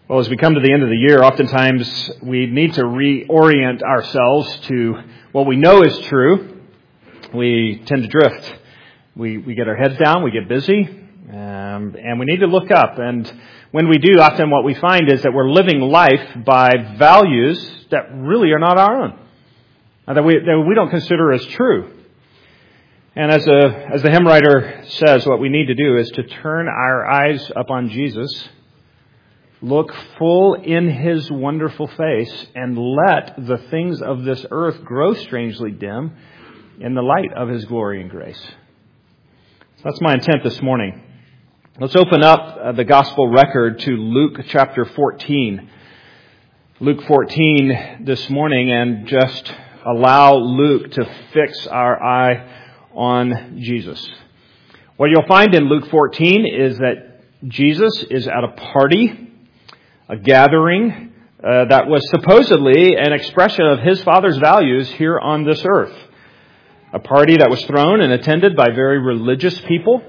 Well, as we come to the end of the year, oftentimes we need to reorient ourselves to what we know is true. We tend to drift. We get our heads down, we get busy, and we need to look up. And when we do, often what we find is that we're living life by values that really are not our own, that we don't consider as true. And as the hymn writer says, what we need to do is to turn our eyes upon Jesus, look full in His wonderful face, and let the things of this earth grow strangely dim in the light of His glory and grace. So that's my intent this morning. Let's open up the gospel record to Luke chapter 14. Luke 14 this morning, and just allow Luke to fix our eye on Jesus. What you'll find in Luke 14 is that Jesus is at a party, a gathering that was supposedly an expression of His Father's values here on this earth. A party that was thrown and attended by very religious people.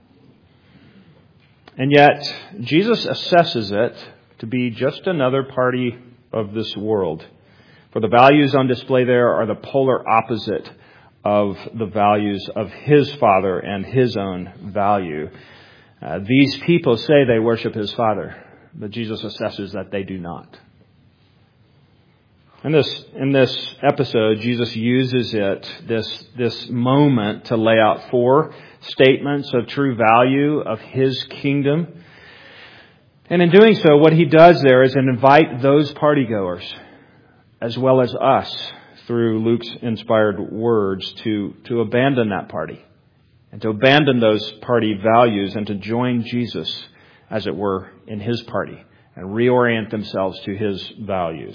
And yet, Jesus assesses it to be just another party of this world. For the values on display there are the polar opposite of the values of His Father and His own value. These people say they worship His Father, but Jesus assesses that they do not. In this episode, Jesus uses this moment to lay out 4 statements of true value of His kingdom. And in doing so, what He does there is invite those partygoers, as well as us, through Luke's inspired words, to abandon that party, and to abandon those party values, and to join Jesus, as it were, in His party, and reorient themselves to His values.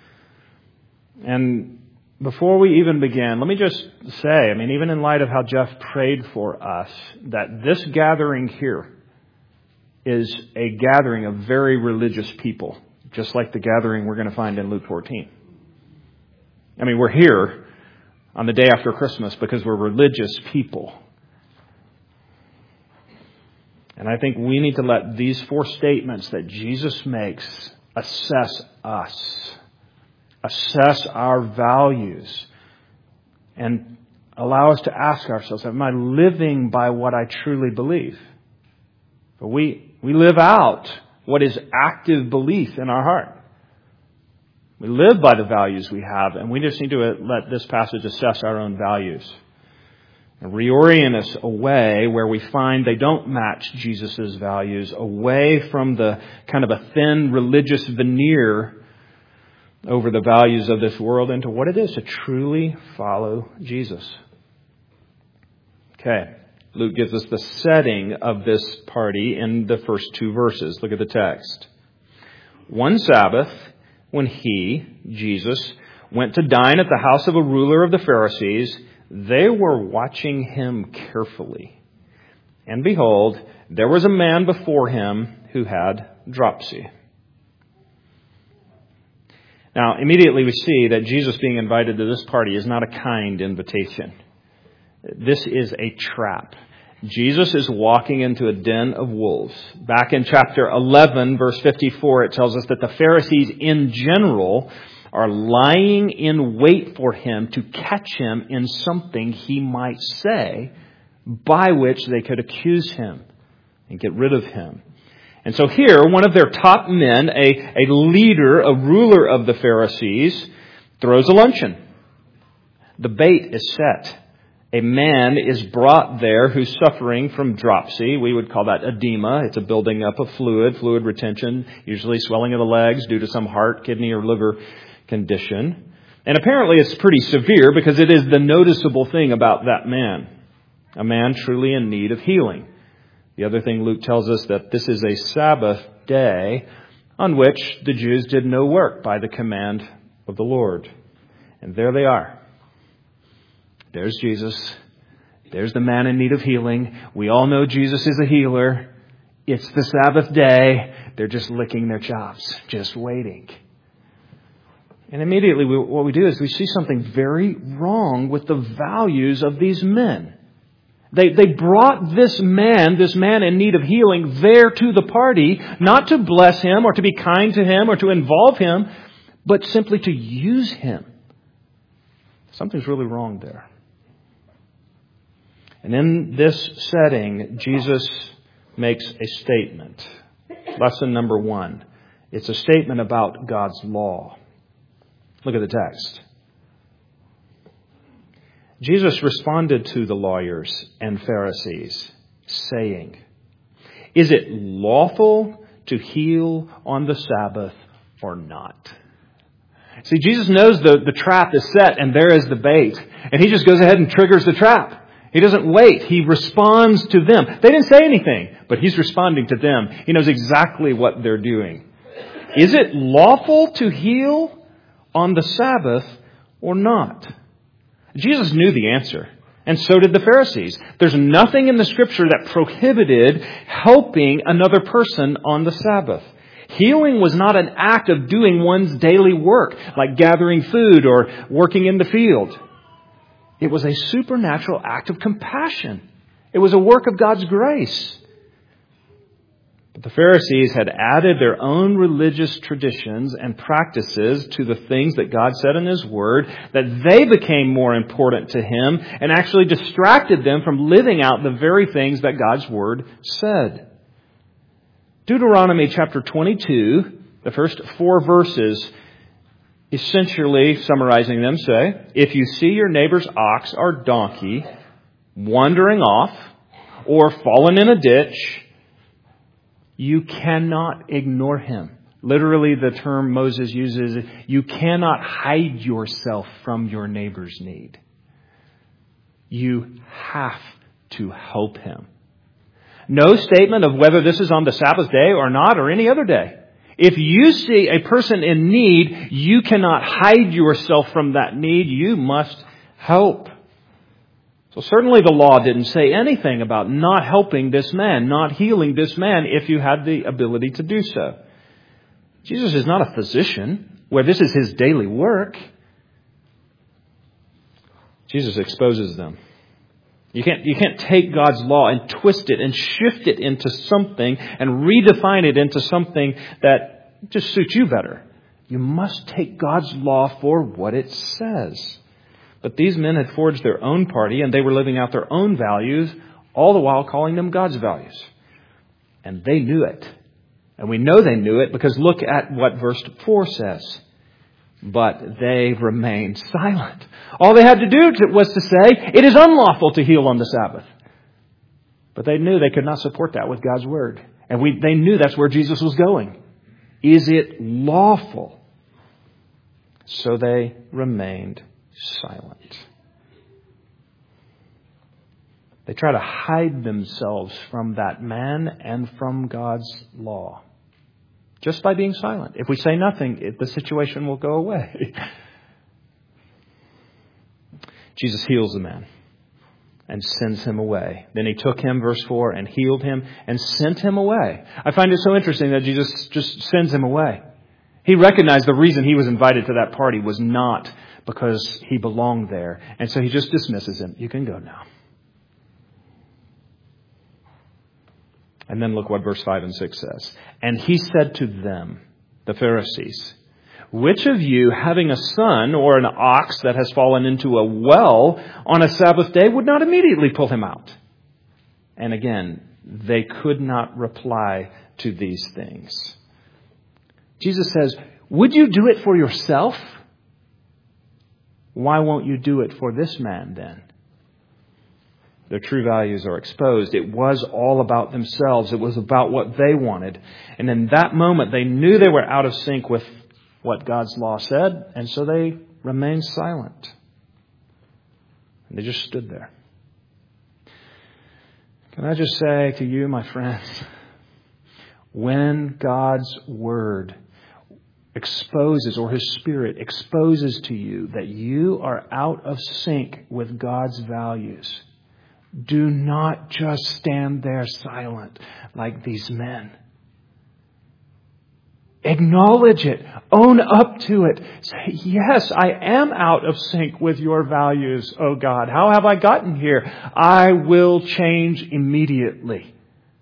And before we even begin, let me just say, even in light of how Jeff prayed for us, that this gathering here is a gathering of very religious people, just like the gathering we're going to find in Luke 14. We're here on the day after Christmas because we're religious people. And I think we need to let these 4 statements that Jesus makes assess us, assess our values, and allow us to ask ourselves, am I living by what I truly believe? But we live out what is active belief in our heart. We live by the values we have, and we just need to let this passage assess our own values and reorient us away where we find they don't match Jesus' values, away from the kind of a thin religious veneer over the values of this world, into what it is to truly follow Jesus. Okay, Luke gives us the setting of this party in the first 2 verses. Look at the text. One Sabbath, when He, Jesus, went to dine at the house of a ruler of the Pharisees, they were watching Him carefully. And behold, there was a man before Him who had dropsy. Now, immediately we see that Jesus being invited to this party is not a kind invitation. This is a trap. Jesus is walking into a den of wolves. Back in chapter 11, verse 54, it tells us that the Pharisees in general are lying in wait for Him to catch Him in something He might say by which they could accuse Him and get rid of Him. And so here, one of their top men, a leader, a ruler of the Pharisees, throws a luncheon. The bait is set. A man is brought there who's suffering from dropsy. We would call that edema. It's a building up of fluid retention, usually swelling of the legs due to some heart, kidney, or liver condition. And apparently it's pretty severe because it is the noticeable thing about that man. A man truly in need of healing. The other thing Luke tells us that this is a Sabbath day on which the Jews did no work by the command of the Lord. And there they are. There's Jesus. There's the man in need of healing. We all know Jesus is a healer. It's the Sabbath day. They're just licking their chops, just waiting. And immediately what we do is we see something very wrong with the values of these men. They brought this man in need of healing, there to the party, not to bless him or to be kind to him or to involve him, but simply to use him. Something's really wrong there. And in this setting, Jesus makes a statement. Lesson number 1. It's a statement about God's law. Look at the text. Jesus responded to the lawyers and Pharisees, saying, "Is it lawful to heal on the Sabbath or not?" See, Jesus knows the trap is set and there is the bait. And he just goes ahead and triggers the trap. He doesn't wait. He responds to them. They didn't say anything, but he's responding to them. He knows exactly what they're doing. Is it lawful to heal on the Sabbath or not? Jesus knew the answer, and so did the Pharisees. There's nothing in the Scripture that prohibited helping another person on the Sabbath. Healing was not an act of doing one's daily work, like gathering food or working in the field. It was a supernatural act of compassion. It was a work of God's grace. But the Pharisees had added their own religious traditions and practices to the things that God said in His Word, that they became more important to Him and actually distracted them from living out the very things that God's Word said. Deuteronomy chapter 22, the first 4 verses, essentially summarizing them, say, "If you see your neighbor's ox or donkey wandering off or fallen in a ditch, you cannot ignore him." Literally, the term Moses uses, you cannot hide yourself from your neighbor's need. You have to help him. No statement of whether this is on the Sabbath day or not, or any other day. If you see a person in need, you cannot hide yourself from that need. You must help. So certainly the law didn't say anything about not helping this man, not healing this man if you had the ability to do so. Jesus is not a physician where this is his daily work. Jesus exposes them. You can't take God's law and twist it and shift it into something and redefine it into something that just suits you better. You must take God's law for what it says. But these men had forged their own party and they were living out their own values, all the while calling them God's values. And they knew it. And we know they knew it because look at what verse 4 says. But they remained silent. All they had to do was to say, it is unlawful to heal on the Sabbath. But they knew they could not support that with God's Word. And they knew that's where Jesus was going. Is it lawful? So they remained silent. They try to hide themselves from that man and from God's law. Just by being silent. If we say nothing, the situation will go away. Jesus heals the man and sends him away. Then he took him, verse 4, and healed him and sent him away. I find it so interesting that Jesus just sends him away. He recognized the reason he was invited to that party was not because he belonged there. And so he just dismisses him. You can go now. And then look what verse 5 and 6 says. And he said to them, the Pharisees, which of you, having a son or an ox that has fallen into a well on a Sabbath day, would not immediately pull him out? And again, they could not reply to these things. Jesus says, would you do it for yourself? Why won't you do it for this man then? Their true values are exposed. It was all about themselves. It was about what they wanted. And in that moment, they knew they were out of sync with what God's law said, and so they remained silent. And they just stood there. Can I just say to you, my friends, when God's Word exposes, or His Spirit exposes to you that you are out of sync with God's values, do not just stand there silent like these men. Acknowledge it. Own up to it. Say, yes, I am out of sync with your values, oh God. How have I gotten here? I will change immediately.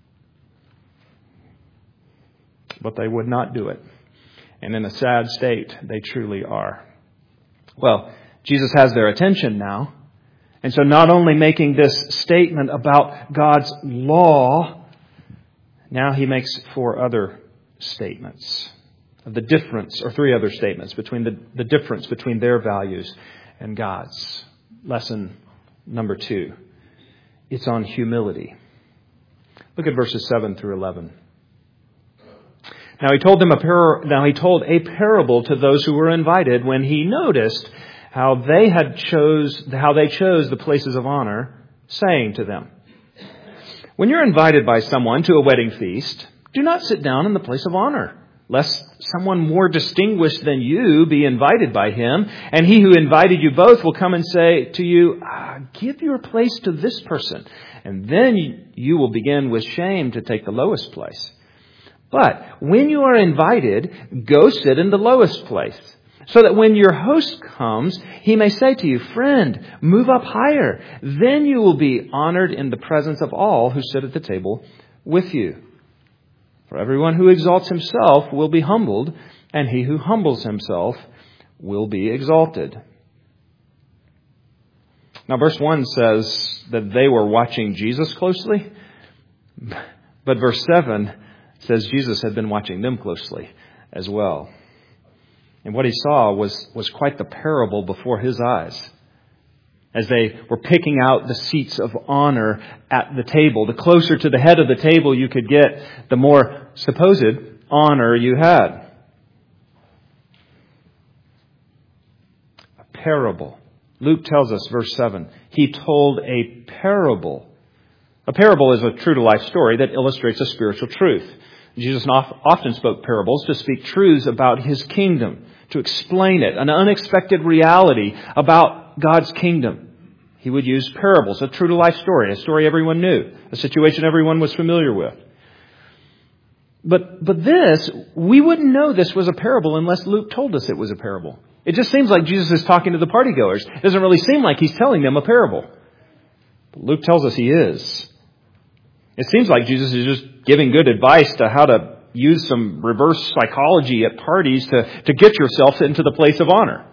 But they would not do it. And in a sad state, they truly are. Well, Jesus has their attention now. And so not only making this statement about God's law, now he makes four other statements of the difference, or three other statements between the difference between their values and God's. Lesson number 2. It's on humility. Look at verses 7 through 11. Now he told a parable to those who were invited when he noticed how they chose the places of honor, saying to them, "When you're invited by someone to a wedding feast, do not sit down in the place of honor, lest someone more distinguished than you be invited by him, and he who invited you both will come and say to you, 'Give your place to this person,' and then you will begin with shame to take the lowest place. But when you are invited, go sit in the lowest place, so that when your host comes, he may say to you, 'Friend, move up higher.' Then you will be honored in the presence of all who sit at the table with you. For everyone who exalts himself will be humbled, and he who humbles himself will be exalted." Now, verse 1 says that they were watching Jesus closely, but verse 7 says Jesus had been watching them closely as well. And what he saw was quite the parable before his eyes. As they were picking out the seats of honor at the table. The closer to the head of the table you could get, the more supposed honor you had. A parable. Luke tells us, verse 7, he told a parable. A parable is a true-to-life story that illustrates a spiritual truth. Jesus often spoke parables to speak truths about his kingdom, to explain it, an unexpected reality about God's kingdom. He would use parables, a true-to-life story, a story everyone knew, a situation everyone was familiar with. But this, we wouldn't know this was a parable unless Luke told us it was a parable. It just seems like Jesus is talking to the partygoers. It doesn't really seem like he's telling them a parable. But Luke tells us he is. It seems like Jesus is just giving good advice to how to use some reverse psychology at parties to get yourself into the place of honor.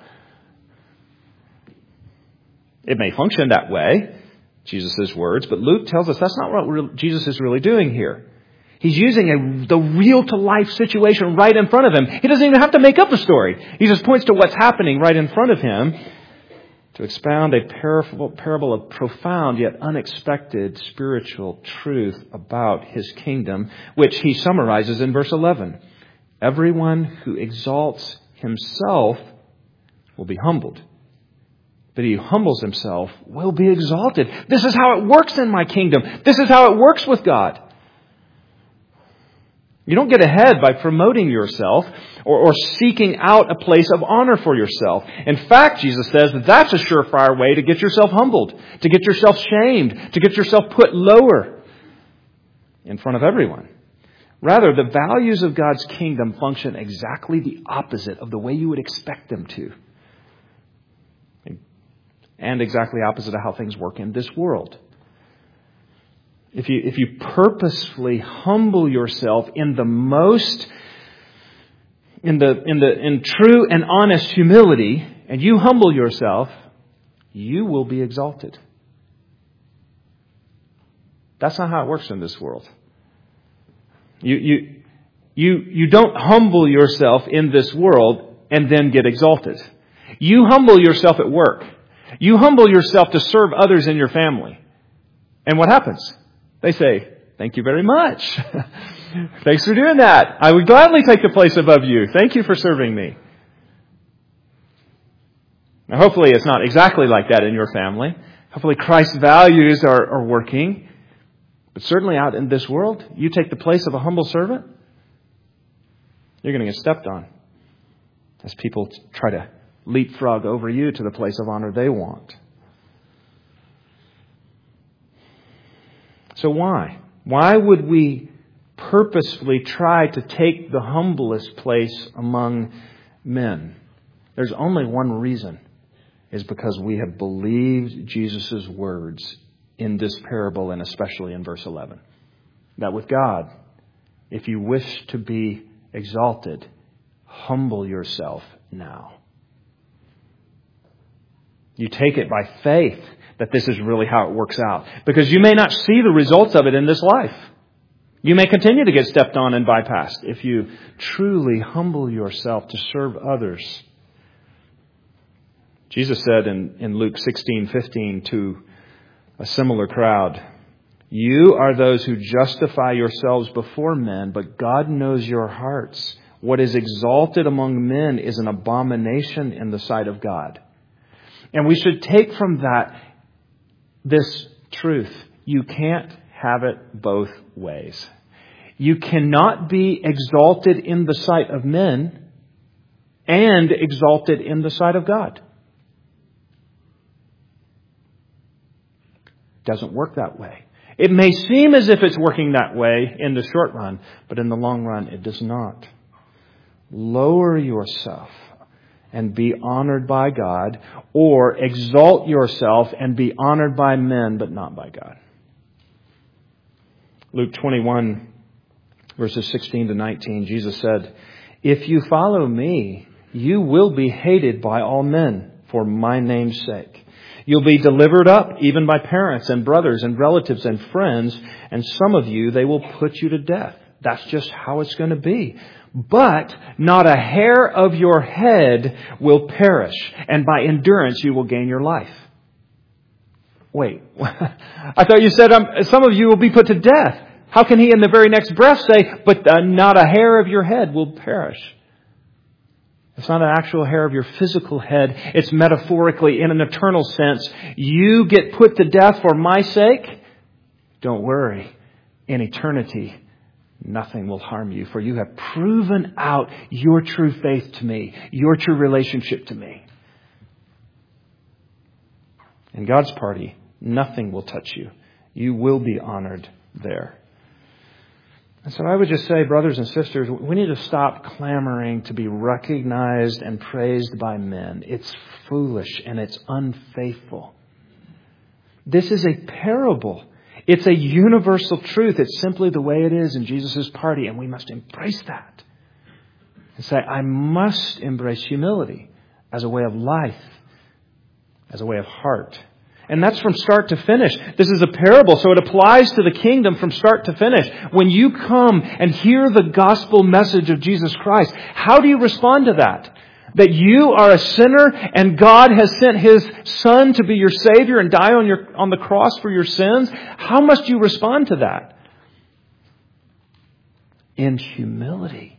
It may function that way, Jesus' words, but Luke tells us that's not what Jesus is really doing here. He's using the real-to-life situation right in front of him. He doesn't even have to make up a story. He just points to what's happening right in front of him to expound a parable of profound yet unexpected spiritual truth about his kingdom, which he summarizes in verse 11. Everyone who exalts himself will be humbled, but he who humbles himself will be exalted. This is how it works in my kingdom. This is how it works with God. You don't get ahead by promoting yourself or seeking out a place of honor for yourself. In fact, Jesus says that's a surefire way to get yourself humbled, to get yourself shamed, to get yourself put lower in front of everyone. Rather, the values of God's kingdom function exactly the opposite of the way you would expect them to. And exactly opposite of how things work in this world. If you purposefully humble yourself in true and honest humility, and you humble yourself, you will be exalted. That's not how it works in this world. You don't humble yourself in this world and then get exalted. You humble yourself at work. You humble yourself to serve others in your family. And what happens? They say, "Thank you very much. Thanks for doing that. I would gladly take the place above you. Thank you for serving me." Now, hopefully it's not exactly like that in your family. Hopefully Christ's values are working. But certainly out in this world, you take the place of a humble servant, you're going to get stepped on as people try to leapfrog over you to the place of honor they want. So why? Why would we purposefully try to take the humblest place among men? There's only one reason, is because we have believed Jesus' words in this parable, and especially in verse 11. That with God, if you wish to be exalted, humble yourself now. You take it by faith that this is really how it works out. Because you may not see the results of it in this life. You may continue to get stepped on and bypassed if you truly humble yourself to serve others. Jesus said in Luke 16:15 to a similar crowd, "You are those who justify yourselves before men, but God knows your hearts. What is exalted among men is an abomination in the sight of God." And we should take from that this truth. You can't have it both ways. You cannot be exalted in the sight of men and exalted in the sight of God. It doesn't work that way. It may seem as if it's working that way in the short run, but in the long run, it does not. Lower yourself and be honored by God, or exalt yourself and be honored by men, but not by God. Luke 21, verses 16 to 19, Jesus said, "If you follow me, you will be hated by all men for my name's sake. You'll be delivered up even by parents and brothers and relatives and friends, and some of you, they will put you to death." That's just how it's going to be. "But not a hair of your head will perish, and by endurance you will gain your life." Wait, I thought you said some of you will be put to death. How can he in the very next breath say, "But not a hair of your head will perish"? It's not an actual hair of your physical head. It's metaphorically, in an eternal sense. You get put to death for my sake. Don't worry. In eternity, nothing will harm you, for you have proven out your true faith to me, your true relationship to me. In God's party, nothing will touch you. You will be honored there. And so I would just say, brothers and sisters, we need to stop clamoring to be recognized and praised by men. It's foolish and it's unfaithful. This is a parable. It's a universal truth. It's simply the way it is in Jesus' party, and we must embrace that. And say, I must embrace humility as a way of life, as a way of heart. And that's from start to finish. This is a parable, so it applies to the kingdom from start to finish. When you come and hear the gospel message of Jesus Christ, how do you respond to that? That you are a sinner and God has sent His Son to be your Savior and die on the cross for your sins? How must you respond to that? In humility.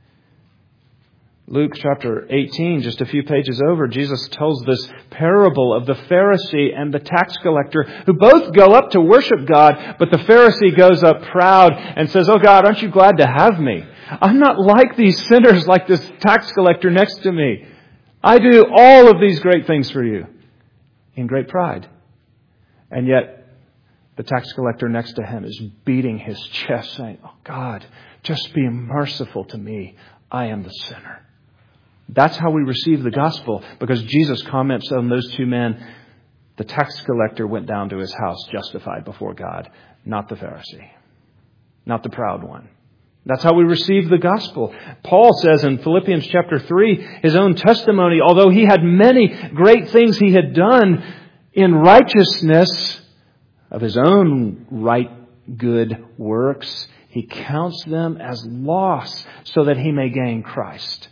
Luke chapter 18, just a few pages over, Jesus tells this parable of the Pharisee and the tax collector who both go up to worship God, but the Pharisee goes up proud and says, "Oh God, aren't you glad to have me? I'm not like these sinners, like this tax collector next to me. I do all of these great things for you," in great pride. And yet, the tax collector next to him is beating his chest saying, "Oh God, just be merciful to me. I am the sinner." That's how we receive the gospel, because Jesus comments on those two men. The tax collector went down to his house justified before God, not the Pharisee, not the proud one. That's how we receive the gospel. Paul says in Philippians chapter 3, his own testimony, although he had many great things he had done in righteousness of his own right good works, he counts them as loss so that he may gain Christ.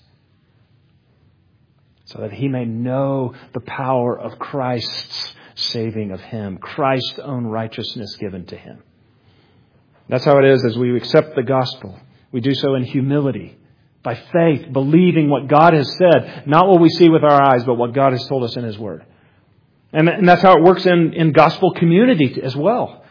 So that he may know the power of Christ's saving of him, Christ's own righteousness given to him. That's how it is as we accept the gospel. We do so in humility, by faith, believing what God has said, not what we see with our eyes, but what God has told us in His Word. And that's how it works in gospel community as well.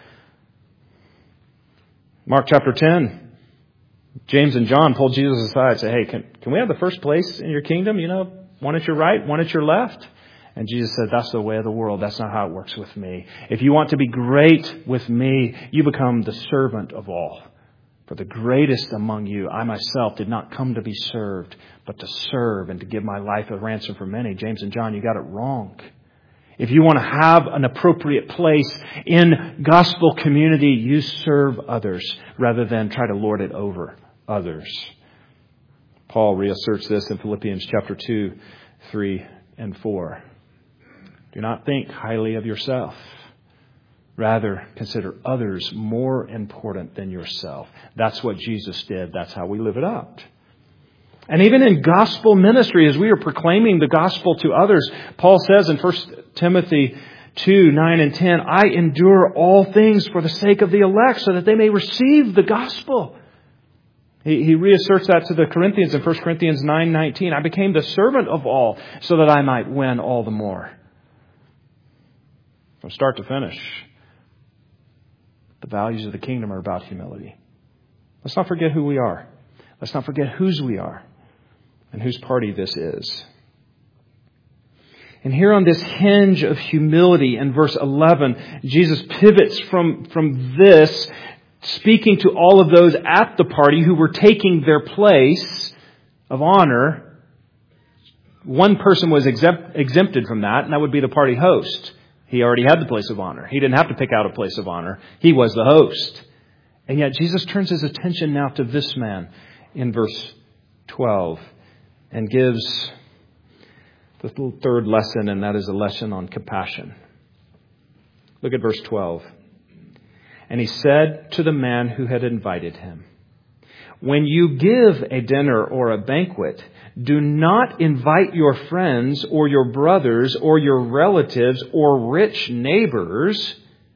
Mark chapter 10, James and John pulled Jesus aside and said, "Hey, can we have the first place in your kingdom? You know, one at your right, one at your left?" And Jesus said, "That's the way of the world. That's not how it works with me. If you want to be great with me, you become the servant of all. For the greatest among you, I myself did not come to be served, but to serve and to give my life a ransom for many. James and John, you got it wrong. If you want to have an appropriate place in gospel community, you serve others rather than try to lord it over others. Paul reasserts this in Philippians chapter 2, 3, and 4. Do not think highly of yourself. Rather, consider others more important than yourself. That's what Jesus did. That's how we live it out. And even in gospel ministry, as we are proclaiming the gospel to others, Paul says in 1 Timothy 2, 9 and 10, I endure all things for the sake of the elect so that they may receive the gospel. He reasserts that to the Corinthians in 1 Corinthians 9, 19. I became the servant of all so that I might win all the more. From start to finish, the values of the kingdom are about humility. Let's not forget who we are. Let's not forget whose we are and whose party this is. And here on this hinge of humility in verse 11, Jesus pivots from this, speaking to all of those at the party who were taking their place of honor. One person was exempted from that, and that would be the party host. He already had the place of honor. He didn't have to pick out a place of honor. He was the host. And yet Jesus turns his attention now to this man in verse 12 and gives the third lesson, and that is a lesson on compassion. Look at verse 12. And he said to the man who had invited him, when you give a dinner or a banquet, do not invite your friends or your brothers or your relatives or rich neighbors,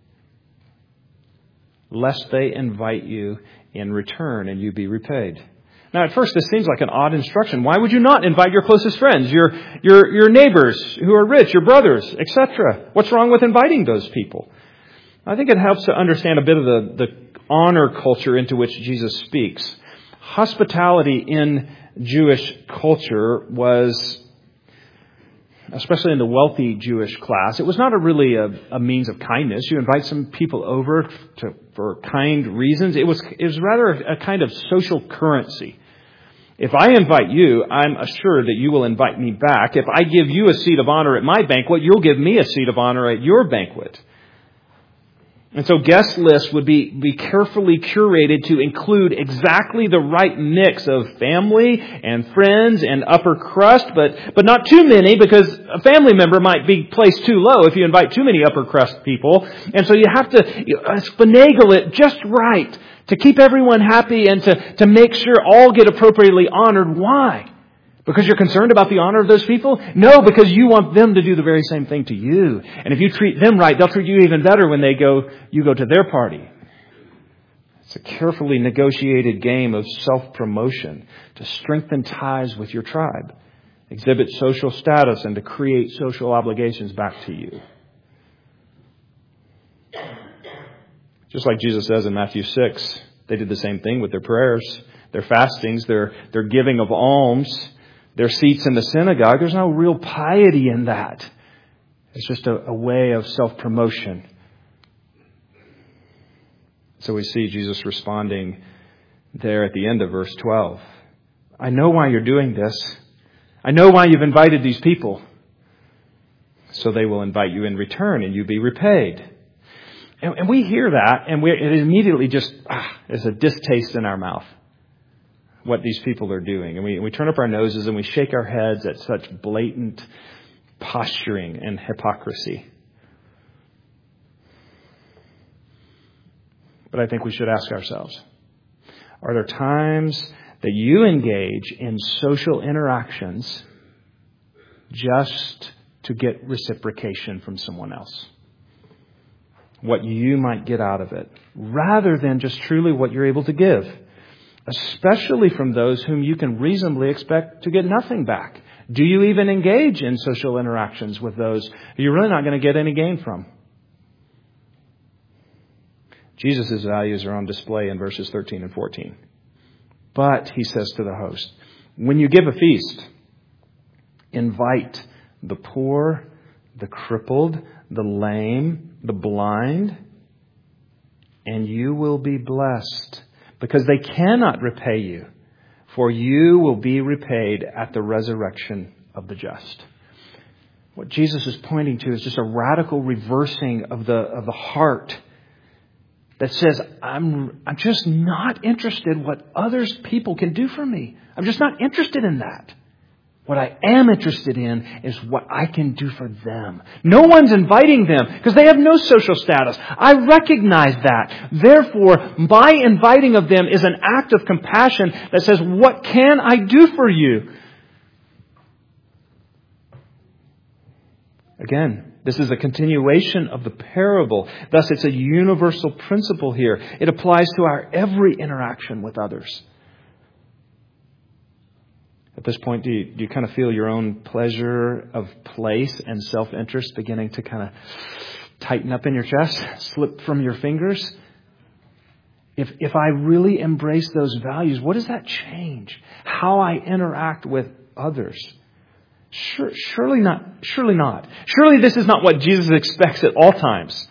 lest they invite you in return and you be repaid. Now, at first, this seems like an odd instruction. Why would you not invite your closest friends, your neighbors who are rich, your brothers, etc.? What's wrong with inviting those people? I think it helps to understand a bit of the honor culture into which Jesus speaks. Hospitality in Jewish culture was, especially in the wealthy Jewish class, it was not really a means of kindness. You invite some people over for kind reasons. It was rather a kind of social currency. If I invite you, I'm assured that you will invite me back. If I give you a seat of honor at my banquet, you'll give me a seat of honor at your banquet. And so guest lists would be carefully curated to include exactly the right mix of family and friends and upper crust, but not too many, because a family member might be placed too low if you invite too many upper crust people. And so you have to finagle it just right to keep everyone happy and to make sure all get appropriately honored. Why? Because you're concerned about the honor of those people? No, because you want them to do the very same thing to you. And if you treat them right, they'll treat you even better when you go to their party. It's a carefully negotiated game of self-promotion to strengthen ties with your tribe, exhibit social status, and to create social obligations back to you. Just like Jesus says in Matthew 6, they did the same thing with their prayers, their fastings, their giving of alms, their seats in the synagogue. There's no real piety in that. It's just a way of self-promotion. So we see Jesus responding there at the end of verse 12. I know why you're doing this. I know why you've invited these people. So they will invite you in return and you be repaid. And we hear that and it immediately just is a distaste in our mouth. What these people are doing. And we turn up our noses and we shake our heads at such blatant posturing and hypocrisy. But I think we should ask ourselves, are there times that you engage in social interactions just to get reciprocation from someone else? What you might get out of it, rather than just truly what you're able to give? Especially from those whom you can reasonably expect to get nothing back. Do you even engage in social interactions with those who you're really not going to get any gain from? Jesus' values are on display in verses 13 and 14. But, he says to the host, when you give a feast, invite the poor, the crippled, the lame, the blind, and you will be blessed, because they cannot repay you, for you will be repaid at the resurrection of the just. What Jesus is pointing to is just a radical reversing of the heart that says, I'm just not interested in what people can do for me. I'm just not interested in that. What I am interested in is what I can do for them. No one's inviting them because they have no social status. I recognize that. Therefore, my inviting of them is an act of compassion that says, what can I do for you? Again, this is a continuation of the parable. Thus, it's a universal principle here. It applies to our every interaction with others. At this point, do you kind of feel your own pleasure of place and self-interest beginning to kind of tighten up in your chest, slip from your fingers? If I really embrace those values, what does that change? How I interact with others? Surely not. Surely not. Surely this is not what Jesus expects at all times.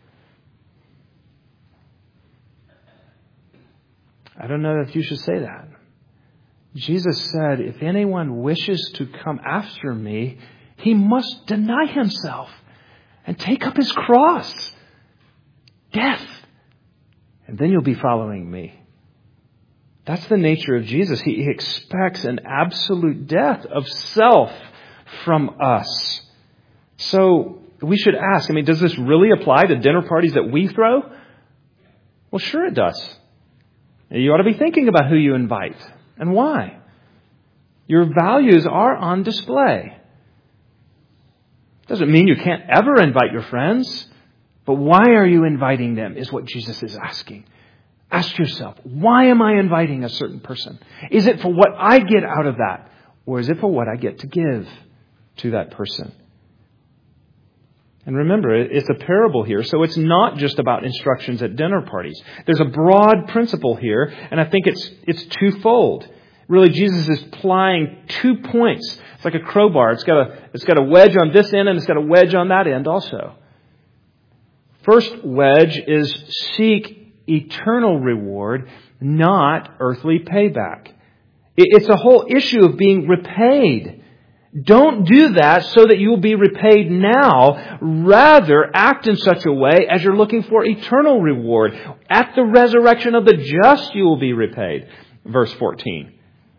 I don't know if you should say that. Jesus said, if anyone wishes to come after me, he must deny himself and take up his cross. Death. And then you'll be following me. That's the nature of Jesus. He expects an absolute death of self from us. So we should ask, does this really apply to dinner parties that we throw? Well, sure it does. You ought to be thinking about who you invite. And why? Your values are on display. Doesn't mean you can't ever invite your friends, but why are you inviting them is what Jesus is asking. Ask yourself, why am I inviting a certain person? Is it for what I get out of that? Or is it for what I get to give to that person? And remember, it's a parable here, so it's not just about instructions at dinner parties. There's a broad principle here, and I think it's twofold. Really, Jesus is applying 2 points. It's like a crowbar. It's got a wedge on this end, and it's got a wedge on that end also. First wedge is seek eternal reward, not earthly payback. It's a whole issue of being repaid. Don't do that so that you will be repaid now. Rather, act in such a way as you're looking for eternal reward. At the resurrection of the just, you will be repaid. Verse 14.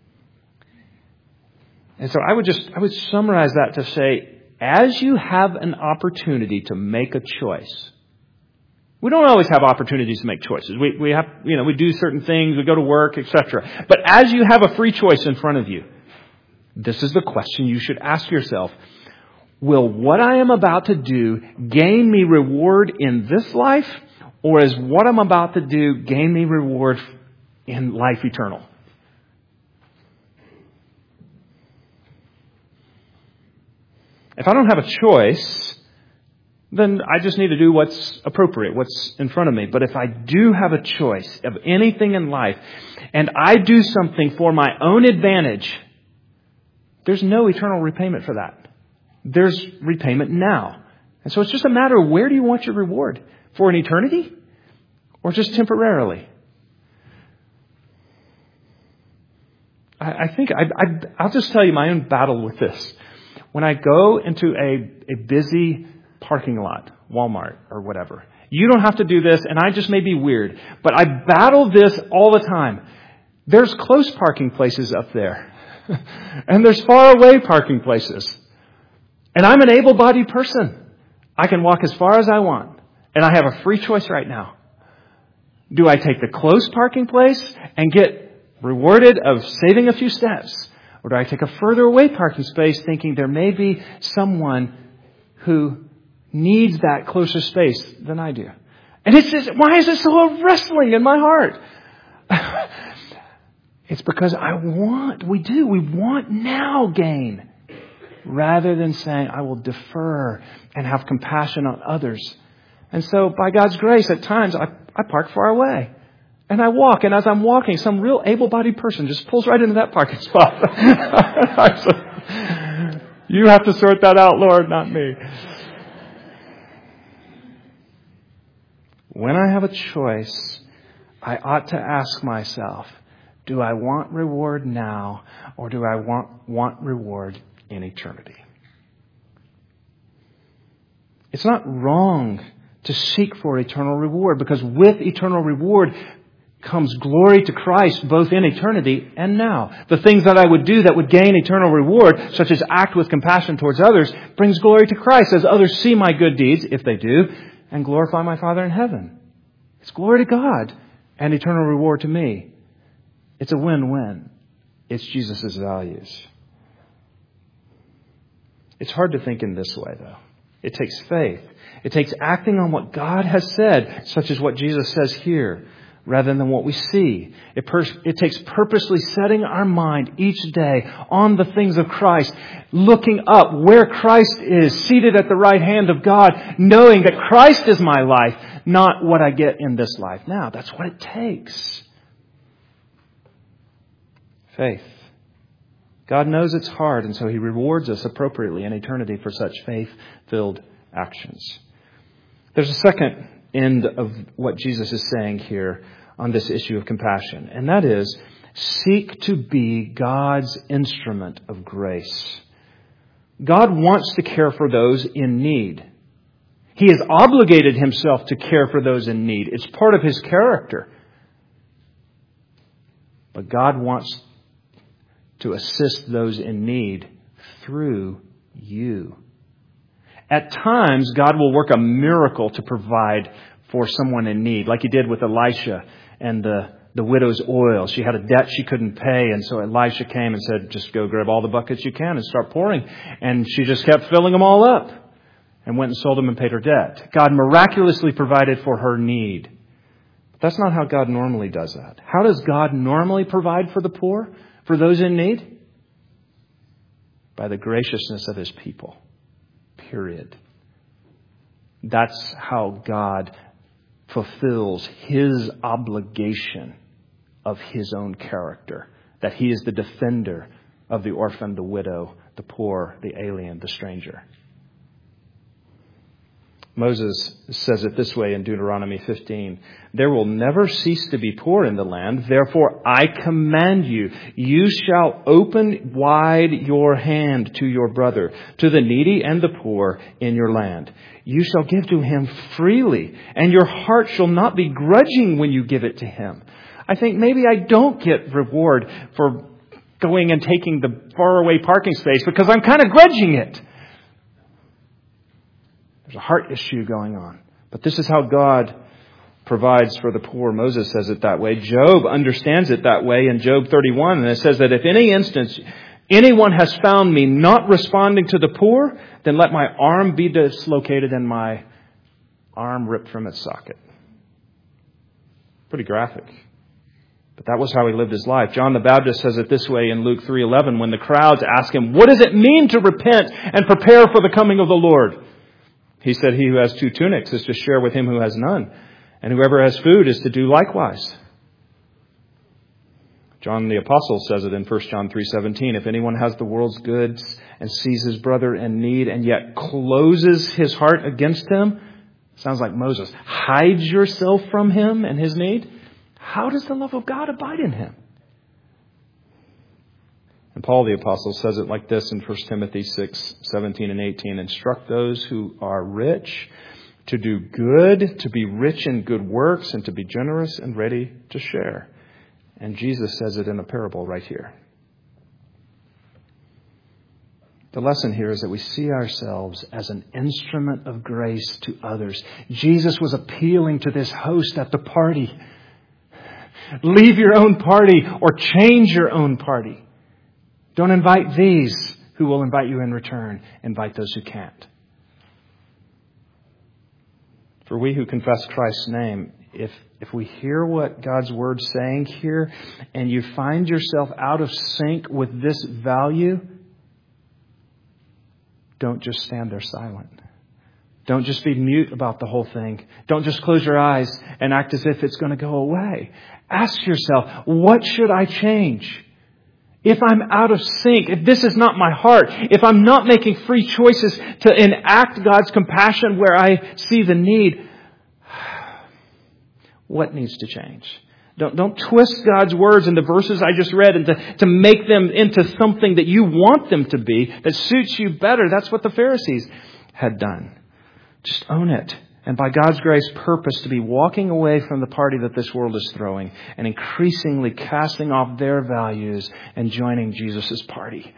And so I would summarize that to say, as you have an opportunity to make a choice. We don't always have opportunities to make choices. We have, we do certain things, we go to work, etc. But as you have a free choice in front of you, this is the question you should ask yourself. Will what I am about to do gain me reward in this life? Or is what I'm about to do gain me reward in life eternal? If I don't have a choice, then I just need to do what's appropriate, what's in front of me. But if I do have a choice of anything in life, and I do something for my own advantage, there's no eternal repayment for that. There's repayment now. And so it's just a matter of where do you want your reward? For an eternity? Or just temporarily? I think I'll just tell you my own battle with this. When I go into a busy parking lot, Walmart or whatever, you don't have to do this, and I just may be weird, but I battle this all the time. There's close parking places up there. And there's far away parking places. And I'm an able-bodied person. I can walk as far as I want. And I have a free choice right now. Do I take the close parking place and get rewarded of saving a few steps? Or do I take a further away parking space thinking there may be someone who needs that closer space than I do? And it's just, why is it so wrestling in my heart? It's because we want now gain rather than saying I will defer and have compassion on others. And so by God's grace, at times I park far away and I walk. And as I'm walking, some real able-bodied person just pulls right into that parking spot. You have to sort that out, Lord, not me. When I have a choice, I ought to ask myself, do I want reward now, or do I want reward in eternity? It's not wrong to seek for eternal reward, because with eternal reward comes glory to Christ both in eternity and now. The things that I would do that would gain eternal reward, such as act with compassion towards others, brings glory to Christ as others see my good deeds, if they do, and glorify my Father in heaven. It's glory to God and eternal reward to me. It's a win-win. It's Jesus' values. It's hard to think in this way, though. It takes faith. It takes acting on what God has said, such as what Jesus says here, rather than what we see. It takes purposely setting our mind each day on the things of Christ, looking up where Christ is, seated at the right hand of God, knowing that Christ is my life, not what I get in this life now. That's what it takes. Faith. God knows it's hard, and so He rewards us appropriately in eternity for such faith-filled actions. There's a second end of what Jesus is saying here on this issue of compassion, and that is, seek to be God's instrument of grace. God wants to care for those in need. He has obligated Himself to care for those in need. It's part of His character. But God wants to assist those in need through you. At times, God will work a miracle to provide for someone in need, like He did with Elisha and the widow's oil. She had a debt she couldn't pay, and so Elisha came and said, just go grab all the buckets you can and start pouring. And she just kept filling them all up and went and sold them and paid her debt. God miraculously provided for her need. But that's not how God normally does that. How does God normally provide for the poor, for those in need? By the graciousness of His people. Period. That's how God fulfills His obligation of His own character. That He is the defender of the orphan, the widow, the poor, the alien, the stranger. Moses says it this way in Deuteronomy 15. There will never cease to be poor in the land. Therefore, I command you, you shall open wide your hand to your brother, to the needy and the poor in your land. You shall give to him freely, and your heart shall not be grudging when you give it to him. I think maybe I don't get reward for going and taking the faraway parking space because I'm kind of grudging it. There's a heart issue going on. But this is how God provides for the poor. Moses says it that way. Job understands it that way in Job 31. And it says that if any instance anyone has found me not responding to the poor, then let my arm be dislocated and my arm ripped from its socket. Pretty graphic. But that was how he lived his life. John the Baptist says it this way in Luke 3:11 when the crowds ask him, what does it mean to repent and prepare for the coming of the Lord? He said, he who has 2 tunics is to share with him who has none. And whoever has food is to do likewise. John the Apostle says it in 1 John 3:17. If anyone has the world's goods and sees his brother in need and yet closes his heart against him, sounds like Moses, hides yourself from him and his need, how does the love of God abide in him? And Paul the Apostle says it like this in 1 Timothy 6:17 and 18. Instruct those who are rich to do good, to be rich in good works, and to be generous and ready to share. And Jesus says it in a parable right here. The lesson here is that we see ourselves as an instrument of grace to others. Jesus was appealing to this host at the party. Leave your own party or change your own party. Don't invite these who will invite you in return. Invite those who can't. For we who confess Christ's name, if we hear what God's Word's saying here and you find yourself out of sync with this value, don't just stand there silent. Don't just be mute about the whole thing. Don't just close your eyes and act as if it's going to go away. Ask yourself, what should I change? If I'm out of sync, if this is not my heart, if I'm not making free choices to enact God's compassion where I see the need, what needs to change? Don't twist God's words and the verses I just read and to make them into something that you want them to be, that suits you better. That's what the Pharisees had done. Just own it. And by God's grace, purpose to be walking away from the party that this world is throwing and increasingly casting off their values and joining Jesus' party.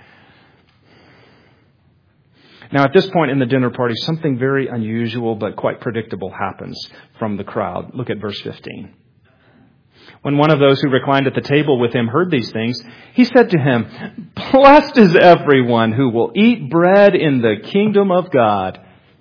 Now, at this point in the dinner party, something very unusual but quite predictable happens from the crowd. Look at verse 15. When one of those who reclined at the table with him heard these things, he said to him, "Blessed is everyone who will eat bread in the kingdom of God."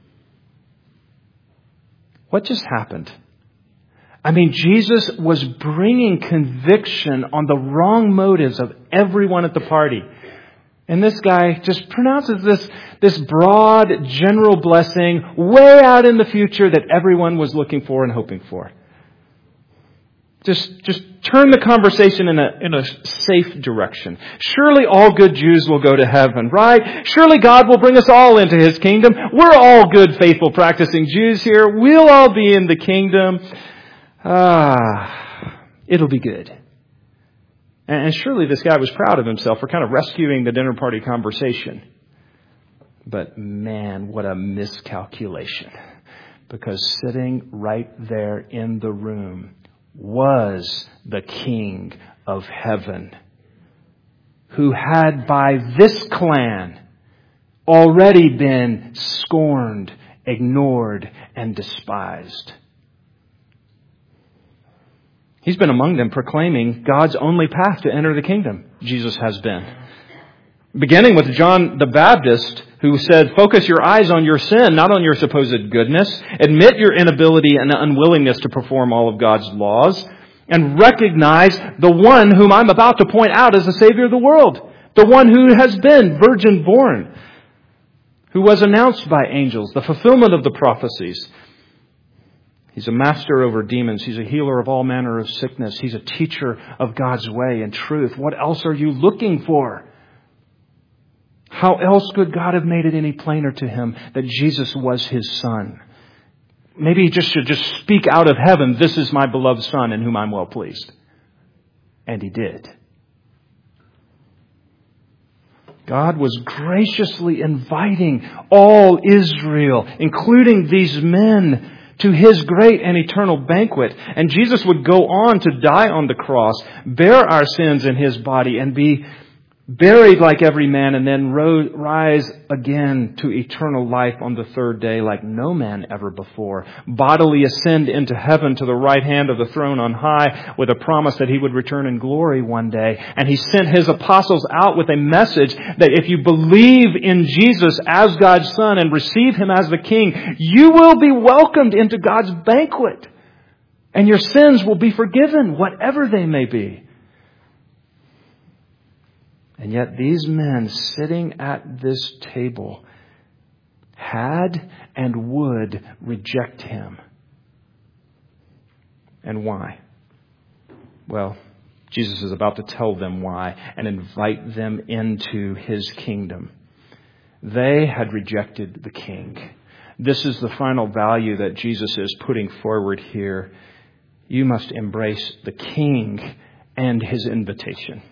What just happened? I mean, Jesus was bringing conviction on the wrong motives of everyone at the party. And this guy just pronounces this broad, general blessing way out in the future that everyone was looking for and hoping for. Just turn the conversation in a safe direction. Surely all good Jews will go to heaven, right? Surely God will bring us all into His kingdom. We're all good, faithful, practicing Jews here. We'll all be in the kingdom. It'll be good. And surely this guy was proud of himself for kind of rescuing the dinner party conversation. But man, what a miscalculation. Because sitting right there in the room was the King of heaven, who had by this clan already been scorned, ignored, and despised. He's been among them proclaiming God's only path to enter the kingdom. Jesus has been. Beginning with John the Baptist, who said, focus your eyes on your sin, not on your supposed goodness. Admit your inability and unwillingness to perform all of God's laws. And recognize the one whom I'm about to point out as the Savior of the world. The one who has been virgin born. Who was announced by angels. The fulfillment of the prophecies. He's a master over demons. He's a healer of all manner of sickness. He's a teacher of God's way and truth. What else are you looking for? How else could God have made it any plainer to him that Jesus was his Son? Maybe he should just speak out of heaven, "This is my beloved Son in whom I'm well pleased." And he did. God was graciously inviting all Israel, including these men, to His great and eternal banquet. And Jesus would go on to die on the cross, bear our sins in His body, and be buried like every man, and then rise again to eternal life on the third day like no man ever before. Bodily ascend into heaven to the right hand of the throne on high, with a promise that He would return in glory one day. And He sent His apostles out with a message that if you believe in Jesus as God's Son and receive Him as the King, you will be welcomed into God's banquet. And your sins will be forgiven, whatever they may be. And yet these men sitting at this table had and would reject Him. And why? Well, Jesus is about to tell them why and invite them into His kingdom. They had rejected the King. This is the final value that Jesus is putting forward here. You must embrace the King and His invitation.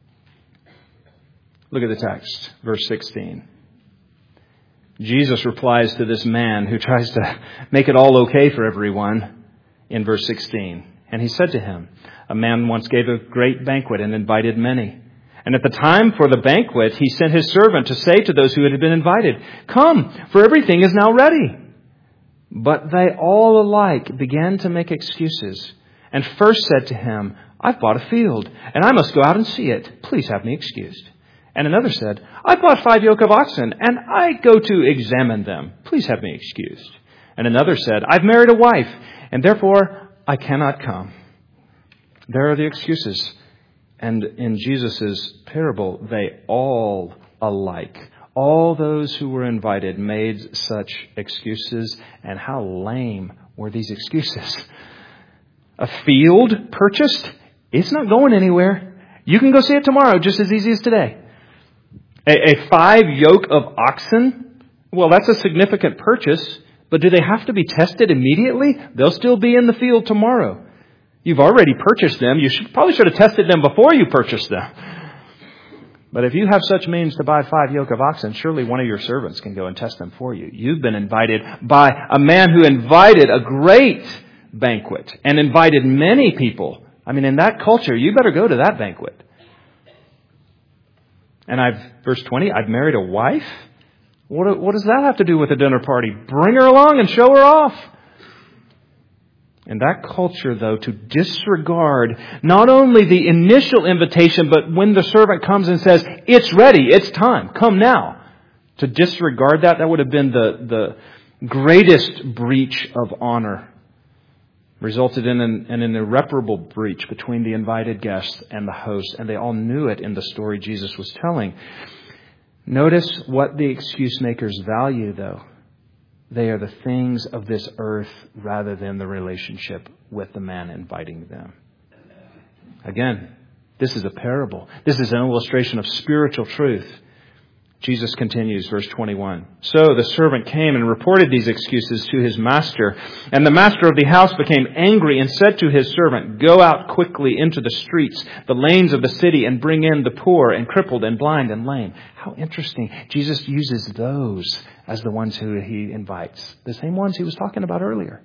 Look at the text, verse 16. Jesus replies to this man who tries to make it all okay for everyone in verse 16. And he said to him, "A man once gave a great banquet and invited many. And at the time for the banquet, he sent his servant to say to those who had been invited, 'Come, for everything is now ready.' But they all alike began to make excuses, and first said to him, 'I've bought a field, and I must go out and see it. Please have me excused.' And another said, 'I bought 5 yoke of oxen, and I go to examine them. Please have me excused.' And another said, 'I've married a wife, and therefore I cannot come.'" There are the excuses. And in Jesus' parable, they all alike, all those who were invited, made such excuses. And how lame were these excuses? A field purchased? It's not going anywhere. You can go see it tomorrow just as easy as today. A 5 yoke of oxen? Well, that's a significant purchase, but do they have to be tested immediately? They'll still be in the field tomorrow. You've already purchased them. You probably should have tested them before you purchased them. But if you have such means to buy 5 yoke of oxen, surely one of your servants can go and test them for you. You've been invited by a man who invited a great banquet and invited many people. I mean, in that culture, you better go to that banquet. And verse 20, I've married a wife? What does that have to do with a dinner party? Bring her along and show her off. In that culture, though, to disregard not only the initial invitation, but when the servant comes and says, it's ready, it's time, come now. To disregard that would have been the greatest breach of honor. Resulted in an irreparable breach between the invited guests and the host. And they all knew it in the story Jesus was telling. Notice what the excuse makers value, though. They are the things of this earth rather than the relationship with the man inviting them. Again, this is a parable. This is an illustration of spiritual truth. Jesus continues, verse 21. So the servant came and reported these excuses to his master. And the master of the house became angry and said to his servant, go out quickly into the streets, the lanes of the city, and bring in the poor and crippled and blind and lame. How interesting. Jesus uses those as the ones who he invites. The same ones he was talking about earlier.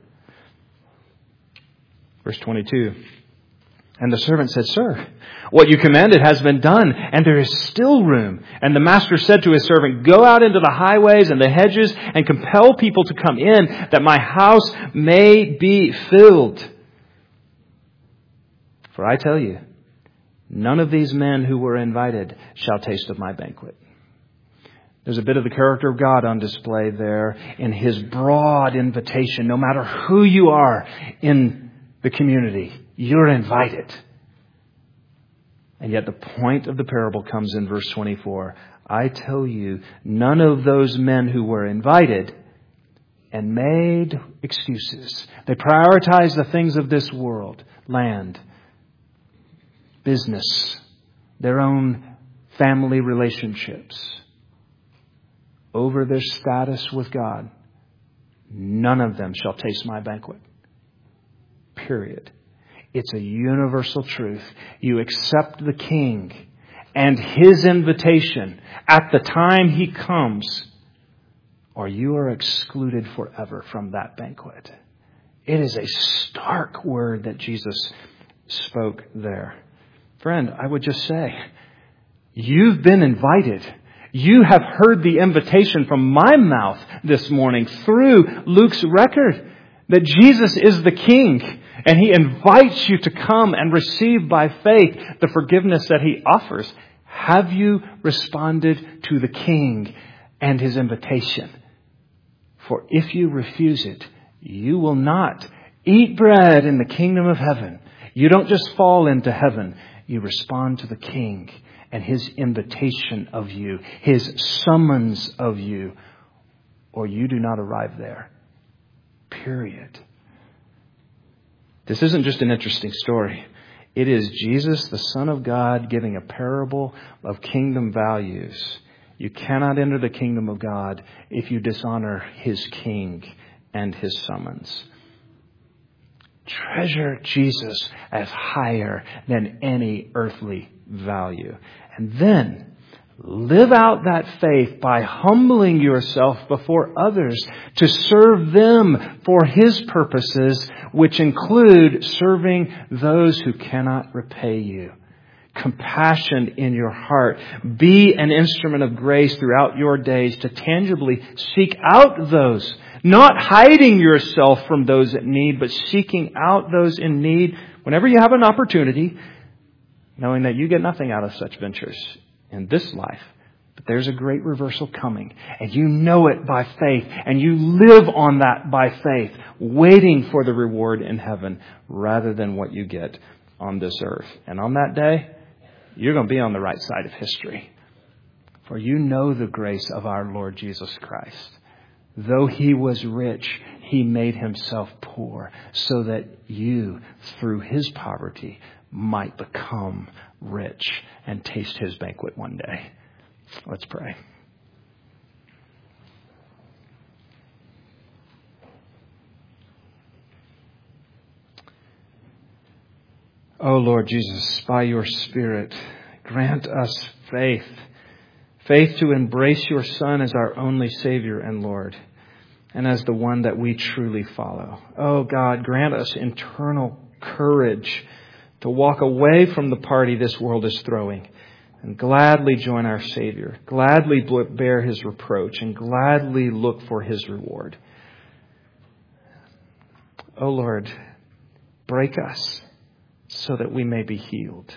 Verse 22. And the servant said, Sir, what you commanded has been done, and there is still room. And the master said to his servant, go out into the highways and the hedges and compel people to come in, that my house may be filled. For I tell you, none of these men who were invited shall taste of my banquet. There's a bit of the character of God on display there in his broad invitation. No matter who you are in the community, you're invited. And yet the point of the parable comes in verse 24. I tell you, none of those men who were invited and made excuses. They prioritized the things of this world, land, business, their own family relationships, over their status with God. None of them shall taste my banquet. Period. It's a universal truth. You accept the King and his invitation at the time he comes, or you are excluded forever from that banquet. It is a stark word that Jesus spoke there. Friend, I would just say, you've been invited. You have heard the invitation from my mouth this morning through Luke's record that Jesus is the King. And he invites you to come and receive by faith the forgiveness that he offers. Have you responded to the King and his invitation? For if you refuse it, you will not eat bread in the kingdom of heaven. You don't just fall into heaven. You respond to the King and his invitation of you, his summons of you, or you do not arrive there. Period. This isn't just an interesting story. It is Jesus, the Son of God, giving a parable of kingdom values. You cannot enter the kingdom of God if you dishonor his King and his summons. Treasure Jesus as higher than any earthly value. And then live out that faith by humbling yourself before others to serve them for his purposes, which include serving those who cannot repay you. Compassion in your heart. Be an instrument of grace throughout your days to tangibly seek out those, not hiding yourself from those in need, but seeking out those in need whenever you have an opportunity, knowing that you get nothing out of such ventures in this life. But there's a great reversal coming. And you know it by faith. And you live on that by faith, waiting for the reward in heaven rather than what you get on this earth. And on that day, you're going to be on the right side of history. For you know the grace of our Lord Jesus Christ. Though he was rich, he made himself poor so that you, through his poverty, might become rich and taste his banquet one day. Let's pray. Oh Lord Jesus, by your Spirit, grant us faith. Faith to embrace your Son as our only Savior and Lord, and as the one that we truly follow. Oh God, grant us internal courage to walk away from the party this world is throwing and gladly join our Savior, gladly bear His reproach, and gladly look for His reward. Oh Lord, break us so that we may be healed.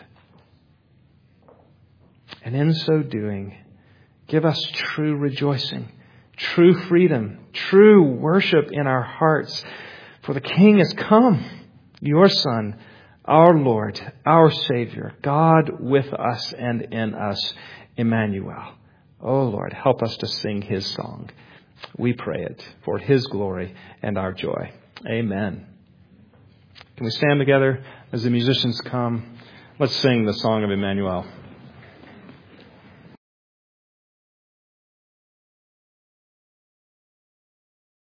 And in so doing, give us true rejoicing, true freedom, true worship in our hearts. For the King has come, your Son, our Lord, our Savior, God with us and in us, Emmanuel. Oh Lord, help us to sing His song. We pray it for His glory and our joy. Amen. Can we stand together as the musicians come? Let's sing the song of Emmanuel.